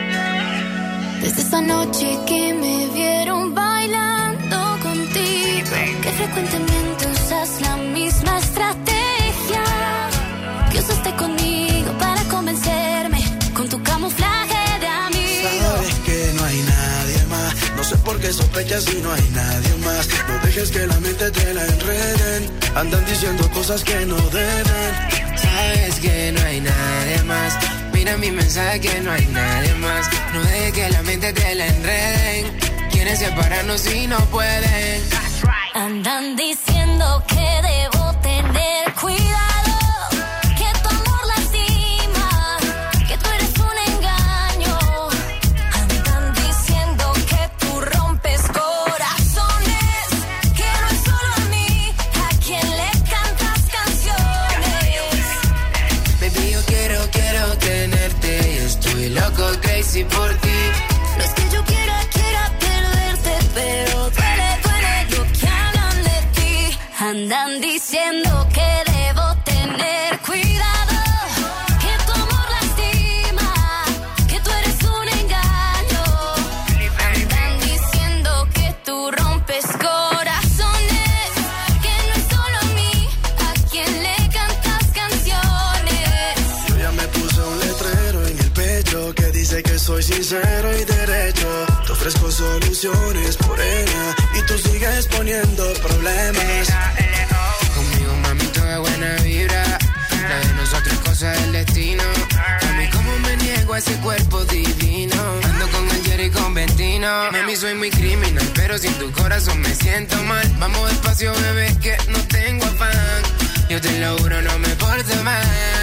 desde esa noche que me vieron bailando contigo, que frecuentemente usas la misma estrategia que usaste conmigo para convencerme con tu camuflaje de amigo. Sabes que no hay nadie más, no sé por qué sospechas si no hay nadie más. No dejes que la mente te la enreden, andan diciendo cosas que no deben. Sabes que no hay nadie más, mira mi mensaje que no hay nadie más. No dejes que la mente te la enreden, quieren separarnos y no pueden. Andan diciendo que debo tener cuidado, que tu amor lastima, que tú eres un engaño. Andan diciendo que tú rompes corazones, que no es solo a mí a quien le cantas canciones. Baby, yo quiero tenerte y estoy loco, crazy por ti. No es que yo quiera perderte, pero duele lo que hablan de ti. Andan diciendo que debo tener cuidado, que tu amor lastima, que tú eres un engaño. Andan diciendo que tú rompes corazones, que no es solo a mí a quien le cantas canciones. Yo ya me puse un letrero en el pecho que dice que soy sincero y derecho. Te ofrezco soluciones, morena, y tú sigues poniendo problemas. Conmigo, mami, todo es buena vibra, la de nosotros es cosa del destino. Mami, ¿cómo me niego a ese cuerpo divino? Ando con el Jerry con Ventino. Mami, soy muy criminal, pero sin tu corazón me siento mal. Vamos despacio, bebé, que no tengo afán. Yo te lo juro, no me porto mal.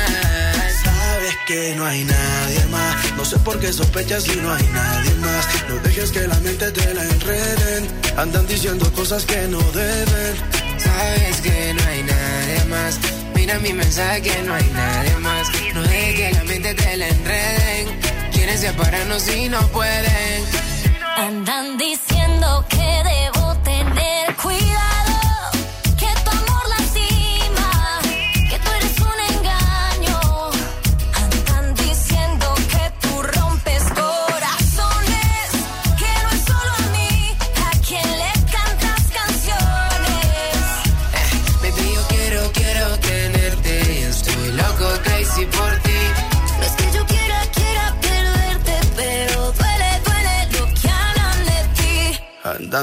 Sabes que no hay nadie más, no sé por qué sospechas si no hay nadie más. No dejes que la mente te la enreden, andan diciendo cosas que no deben. Sabes que no hay nadie más, mira mi mensaje que no hay nadie más. No dejes que la mente te la enreden, quieren separarnos y no pueden. Andan diciendo que debo tener cuidado, que tu amor lastima, que tú eres un engaño. Andan diciendo que tú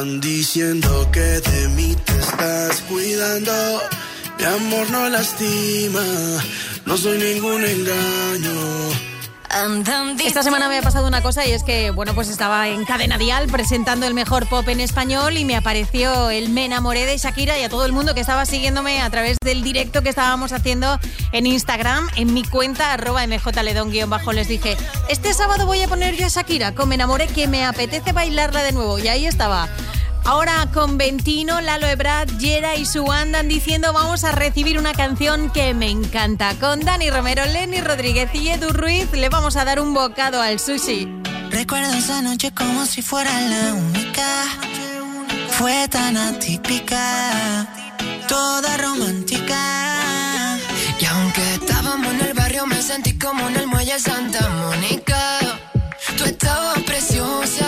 Andan diciendo que de mí te estás cuidando. Mi amor no lastima, no soy ningún engaño. Esta semana me ha pasado una cosa y es que, bueno, pues estaba en Cadena Dial presentando el mejor pop en español y me apareció el Me enamoré de Shakira, y a todo el mundo que estaba siguiéndome a través del directo que estábamos haciendo en Instagram, en mi cuenta @mjledon_ les dije, este sábado voy a poner yo a Shakira con Me enamoré, que me apetece bailarla de nuevo, y ahí estaba. Ahora con Ventino, Lalo Ebrard, Yera y su andan diciendo vamos a recibir una canción que me encanta. Con Dani Romero, Lenny Rodríguez y Edu Ruiz le vamos a dar un bocado al sushi. Recuerdo esa noche como si fuera la única. Fue tan atípica, toda romántica. Y aunque estábamos en el barrio me sentí como en el muelle Santa Mónica. Tú estabas preciosa.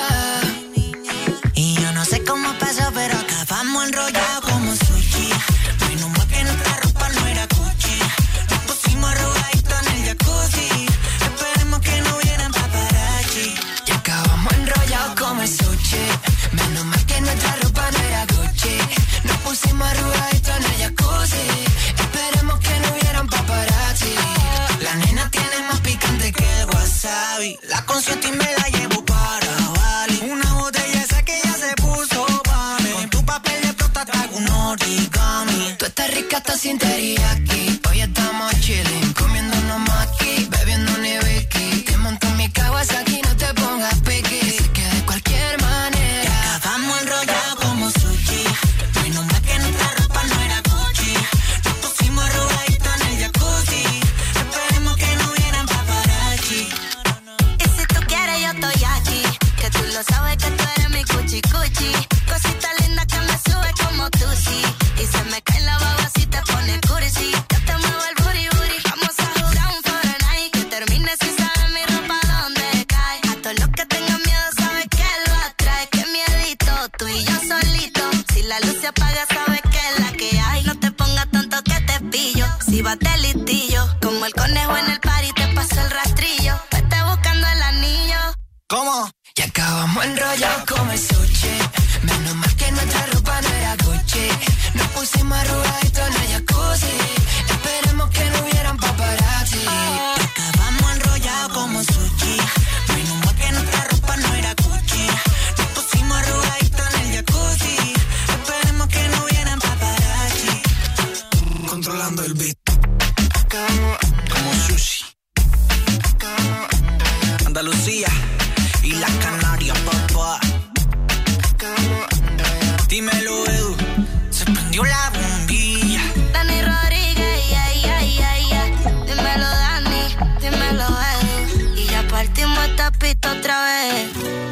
Y yo no sé cómo pasó, pero acabamos enrollados como sushi. Menos mal que nuestra ropa no era Gucci. Nos pusimos arrugaditos en el jacuzzi. Esperemos que no hubieran paparazzi. Y acabamos enrollados como sushi. Menos mal que nuestra ropa no era Gucci. Nos pusimos arrugaditos en el jacuzzi. Esperemos que no hubieran paparazzi. La nena tiene más picante que el wasabi. La concierto y me la llevo para Bali. Una botella esa que ya se puso pa' mí. Con tu papel de prota traigo un origami. Tú estás rica hasta sin teriyaki. Hoy estamos chilling, comiéndonos maki, bebiendo un whisky. Te monto en mi Kawasaki, no te pongas piqui. Sé que de cualquier manera y acabamos enrollados como sushi. Menos mal que nuestra ropa no era Gucci. Nos pusimos arrugaditos en el jacuzzi. Esperemos que no hubieran paparazzi. Y si tú quieres yo estoy aquí. Que tú lo sabes que tú eres mi cuchi cuchi. Cosita linda que me sube como tú sí. Y se me cae la baba si te pone cursi. Yo te muevo el booty booty. Vamos a jugar un Fortnite. Que termine sin saber mi ropa dónde cae. A todos los que tengan miedo sabes que lo atrae. Que miedito, tú y yo solito. Si la luz se apaga sabes que es la que hay. No te pongas tanto que te pillo. Si vas de listillo, como el conejo en el party te paso el rastrillo. Vete buscando el anillo. ¿Cómo? Y acabamos enrollados como el sushi. Menos mal que nuestra ropa no era Gucci. Nos pusimos arrugaditos en el jacuzzi. Esperemos que no hubieran paparazzi. Acabamos enrollados como sushi. Menos mal que nuestra ropa no era Gucci. Nos pusimos arrugaditos en el jacuzzi. Esperemos que no hubieran paparazzi. Controlando el beat. Como sushi. Andalucía y la Canaria, papá. Dímelo, Edu. Se prendió la bombilla. Dani Rodríguez, dímelo Dani, dímelo Edu. Y ya partimos esta pista otra vez.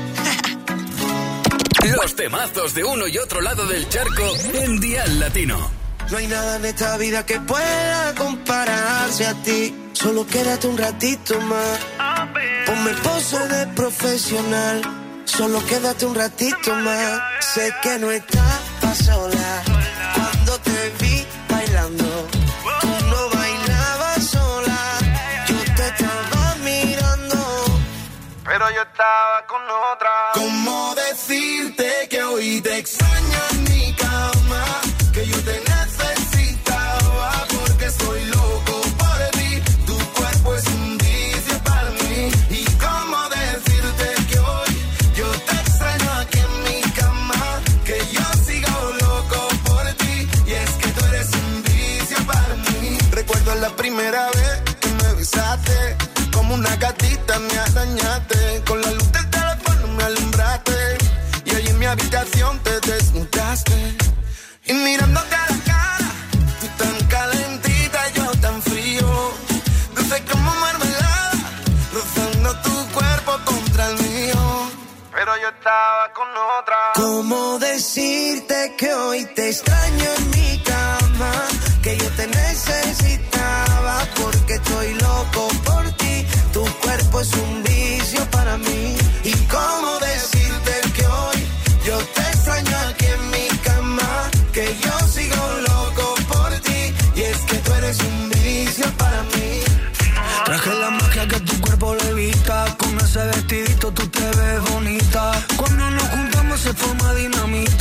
Los temazos de uno y otro lado del charco en Dial Latino. No hay nada en esta vida que pueda compararse a ti. Solo quédate un ratito más. Ponme pose de profesional. Solo quédate un ratito más. Sé que no estás sola. Cuando te vi bailando, tú no bailabas sola. Yo te estaba mirando, pero yo estaba con otra. ¿Cómo decirte que hoy te extraño en mi cama? Que yo te necesitaba porque soy loco por ti. Tu cuerpo es un vicio para mí. Y cómo decirte que hoy yo te extraño aquí en mi cama. Que yo sigo loco por ti. Y es que tú eres un vicio para mí. Recuerdo la primera vez que me besaste. Como una gatita me arañaste. Con la luz del teléfono me alumbraste. Y hoy en mi habitación te desnudaste. Y mirándote a la cara, tú tan calentita, yo tan frío. Dulce como mermelada, rozando tu cuerpo contra el mío. Pero yo estaba con otra. ¿Cómo decirte que hoy te extraño en mi cama? Que yo te necesitaba porque estoy loco por ti. Tu cuerpo es un vicio para mí. ¿Y cómo decirte que hoy yo te extraño aquí en mi cama? Que yo sigo loco por ti. Y es que tú eres un vicio para mí. Traje la magia que tu cuerpo levita. Con ese vestidito tú te ves bonita. Cuando nos juntamos se forma dinamita.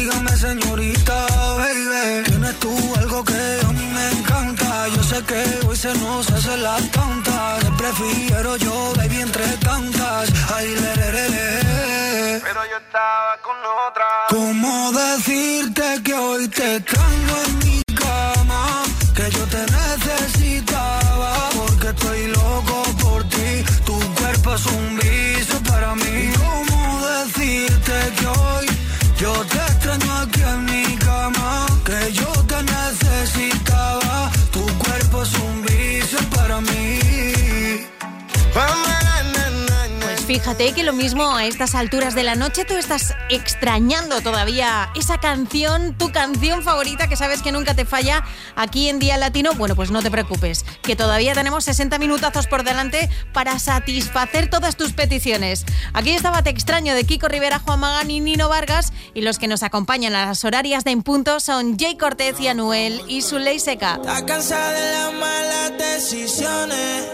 dígame señorita, baby. Tienes tú algo que a mí me encanta. Yo sé que hoy se nos hace la tonta. Te prefiero yo, baby, entre tantas. Ay, pero yo estaba con otra. ¿Cómo decirte que hoy te extraño en mi cama? Que yo te necesitaba, porque estoy loco por ti. Tu cuerpo es un vicio para mí. ¿Cómo decirte que hoy yo te extraño aquí en mi cama? Que yo te necesitaba. Tu cuerpo es un vicio para mí. Pues fíjate que lo mismo a estas alturas de la noche tú estás extrañando todavía esa canción, tu canción favorita que sabes que nunca te falla aquí en Día Latino. Bueno, pues no te preocupes, que todavía tenemos 60 minutazos por delante para satisfacer todas tus peticiones. Aquí estaba Te Extraño de Kiko Rivera, Juan Magán y Nino Vargas, y los que nos acompañan a las horarias de En Punto son Jay Cortez y Anuel y su Ley Seca. Estás cansada de las malas decisiones,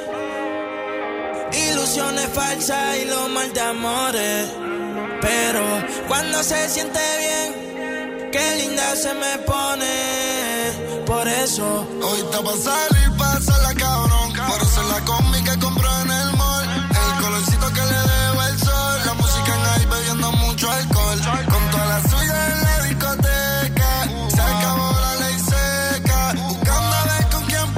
ilusiones falsas y los mal de amores. Pero cuando se siente bien, qué linda se me pone. Por eso hoy está pa' salir, pásala cabrón. Por eso la combi que compró en el mall, el colorcito que le dejo el sol, la música en ahí bebiendo mucho alcohol, con toda la suya en la discoteca. Se acabó la ley seca, buscando a ver con quién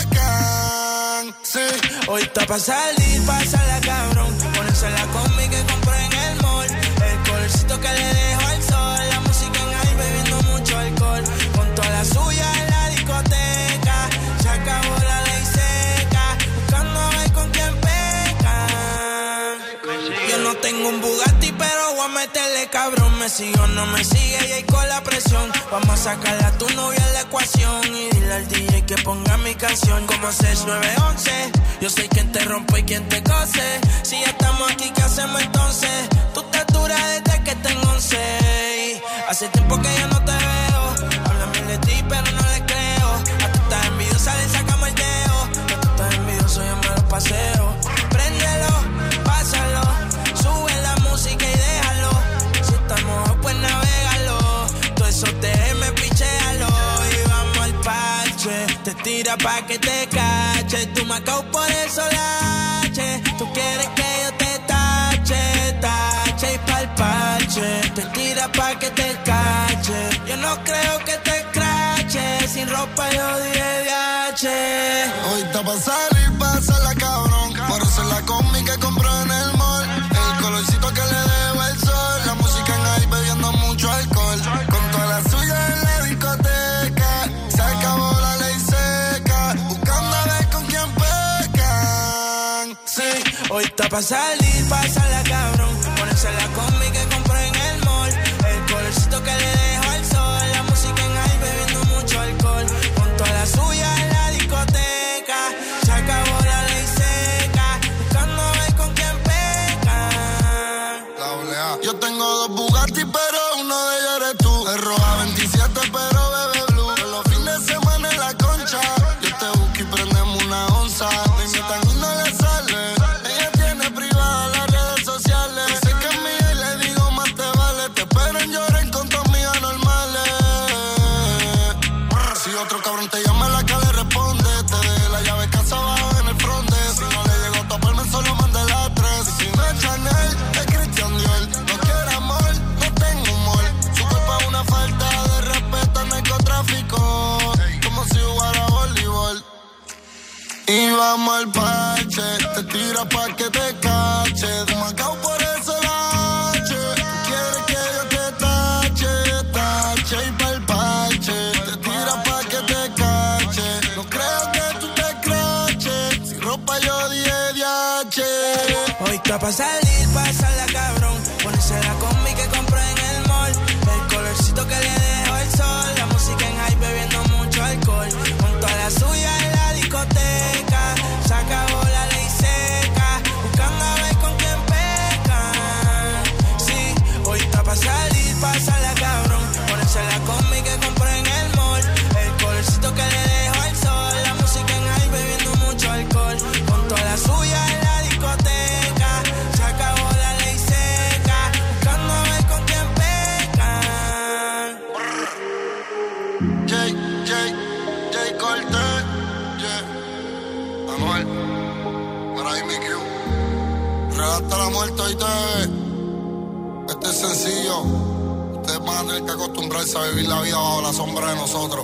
pecan. Sí. Hoy está pa' salir, pásala cabrón. Ponerse la combi que compré en el mall, el colorcito que le dejo al sol, la música en ahí bebiendo mucho alcohol, con toda la suya en la discoteca. Se acabó la ley seca, buscando a ver con quién pecan. Yo no tengo un Bugatti, pero voy a meterle cabrón. Me sigue o no me sigue y ahí con la presión. Vamos a sacarle a tu novia en la ecuación y dile al DJ que ponga mi canción. Como 6911, yo soy quien te rompe y quien te cose. Si ya estamos aquí, ¿qué hacemos entonces? Tú estás dura desde que tengo 11. Hace tiempo que yo no te veo. Háblame de ti, pero no le creo. A tú estás envidiosa, le sacamos el dedo. A tú estás envidioso, yo me lo paseo. Préndelo, pásalo, sube la música y déjalo. Si estamos pues navégalo. Todo eso te pichéalo y vamos al parche. Te tira pa' que te cache. Tú me acabo por eso lache. Tú quieres que yo te tache y pa'l parche. Te tira pa' que te cache. Yo no creo que te crache. Sin ropa yo dije viaje. Hoy está pa' salir, pásala cabrón. Por eso la combi que compró en el mall, el colorcito que le dejo el sol, la música en ahí bebiendo mucho alcohol, con toda la suya en la discoteca. Se acabó la ley seca, buscando a ver con quién pecan. Sí, hoy está pa' salir, pásala cabrón. Ponerse la combi que compré en el mall, el colorcito que le dejo al sol, la música en ahí bebiendo mucho alcohol, con toda la suya en la discoteca. Se acabó la ley seca, buscando a ver con quién pecan. Yo tengo dos Bugatti, pero uno de ellos eres tú. El Roja 27, pero bebe blue. En los fines de semana en la concha, yo te busco y prendemos una onza. Me invitan y no le sale. Ella tiene privada las redes sociales. Dice que es mía y le digo más te vale. Te espero en llorar con tus amigas normales. Si otro cabrón te llama, la que le responde. Te dejé la llave casa abajo en el fronte. Si no le llegó a toparme, solo mandé las 3. Y si no es Chanel, es Christian Dior. No quiero amor, no tengo humor. Su cuerpo es una falta de respeto al narcotráfico. Como si jugara voleibol. Y vamos al parche, te tira pa' que te cache. De Macao por eso la H. Quieres que yo te tache y pa'l parche. Te tira pa' que te cache. No creo que tú te craches. Sin ropa yo dije DH. Hoy está pa' salir, pásala cabrón. Ponerse la combi que compré en el mall, el colorcito que le dejo el sol, la música en high bebiendo mucho alcohol, con toda la suya en la discoteca. Se acabó la ley seca, buscando a ver con quién pecan. Sí, hoy está pa' salir, pásala cabrón. Ponerse la combi que compré en el mall, el colorcito que le dejo el sol, la música en high bebiendo mucho alcohol, con toda la suya en la discoteca. Se acabó la ley seca. J Cortez, yeah. Anuel, para ahí mi crew. Redacta la muerte, oíste. Este es sencillo. Ustedes van a tener que acostumbrarse a vivir la vida bajo la sombra de nosotros.